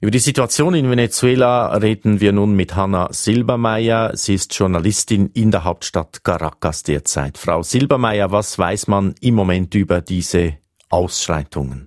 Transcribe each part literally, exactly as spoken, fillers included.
Über die Situation in Venezuela reden wir nun mit Hanna Silbermeier. Sie ist Journalistin in der Hauptstadt Caracas derzeit. Frau Silbermeier, was weiß man im Moment über diese Ausschreitungen?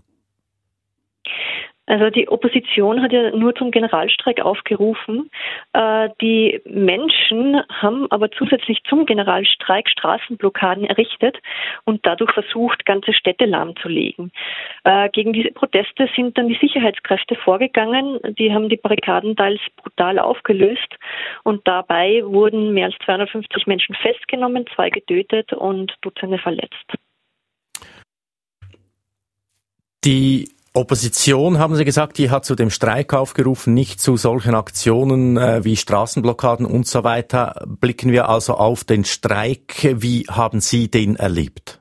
Also die Opposition hat ja nur zum Generalstreik aufgerufen. Äh, die Menschen haben aber zusätzlich zum Generalstreik Straßenblockaden errichtet und dadurch versucht, ganze Städte lahmzulegen. Äh, gegen diese Proteste sind dann die Sicherheitskräfte vorgegangen. Die haben die Barrikaden teils brutal aufgelöst und dabei wurden mehr als zweihundertfünfzig Menschen festgenommen, zwei getötet und Dutzende verletzt. Die Opposition, haben Sie gesagt, die hat zu dem Streik aufgerufen, nicht zu solchen Aktionen äh, wie Straßenblockaden und so weiter. Blicken wir also auf den Streik. Wie haben Sie den erlebt?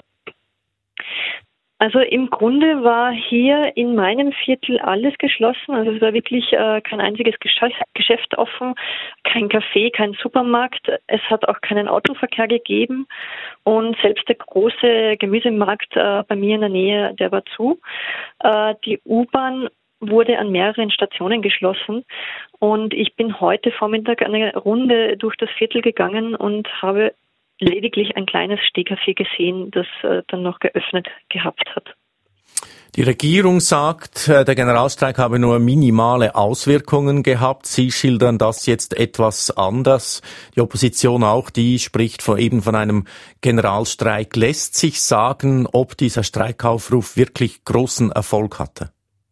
Also im Grunde war hier in meinem Viertel alles geschlossen. Also es war wirklich äh, kein einziges Geschäft offen, kein Café, kein Supermarkt. Es hat auch keinen Autoverkehr gegeben und selbst der große Gemüsemarkt äh, bei mir in der Nähe, der war zu. Äh, die U-Bahn wurde an mehreren Stationen geschlossen und ich bin heute Vormittag eine Runde durch das Viertel gegangen und habe lediglich ein kleines Stehcafé gesehen, das äh, dann noch geöffnet gehabt hat. Die Regierung sagt, der Generalstreik habe nur minimale Auswirkungen gehabt. Sie schildern das jetzt etwas anders. Die Opposition auch, die spricht von, eben von einem Generalstreik. Lässt sich sagen, ob dieser Streikaufruf wirklich großen Erfolg hatte?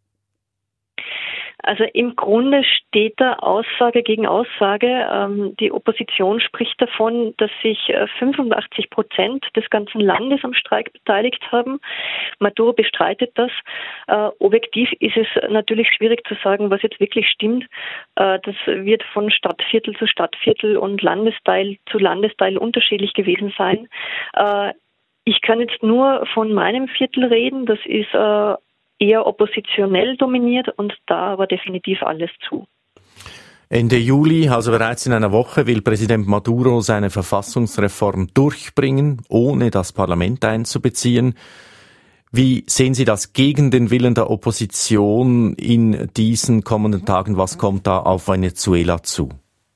Also im Grunde steht da Aussage gegen Aussage. Ähm, die Opposition spricht davon, dass sich äh, fünfundachtzig Prozent des ganzen Landes am Streik beteiligt haben. Maduro bestreitet das. Äh, objektiv ist es natürlich schwierig zu sagen, was jetzt wirklich stimmt. Äh, das wird von Stadtviertel zu Stadtviertel und Landesteil zu Landesteil unterschiedlich gewesen sein. Äh, ich kann jetzt nur von meinem Viertel reden. Das ist äh, eher oppositionell dominiert und da war definitiv alles zu. Ende Juli, also bereits in einer Woche, will Präsident Maduro seine Verfassungsreform durchbringen, ohne das Parlament einzubeziehen. Wie sehen Sie das gegen den Willen der Opposition in diesen kommenden Tagen? Was kommt da auf Venezuela zu?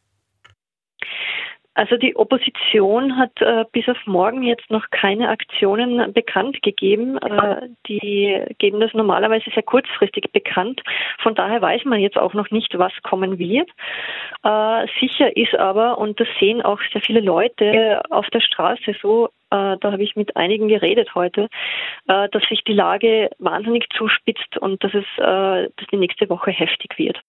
Also die Opposition hat äh, bis auf morgen jetzt noch keine Aktionen bekannt gegeben. Äh, die geben das normalerweise sehr kurzfristig bekannt. Von daher weiß man jetzt auch noch nicht, was kommen wird. Äh, sicher ist aber, und das sehen auch sehr viele Leute auf der Straße so, äh, da habe ich mit einigen geredet heute, äh, dass sich die Lage wahnsinnig zuspitzt und dass es, äh, dass die nächste Woche heftig wird.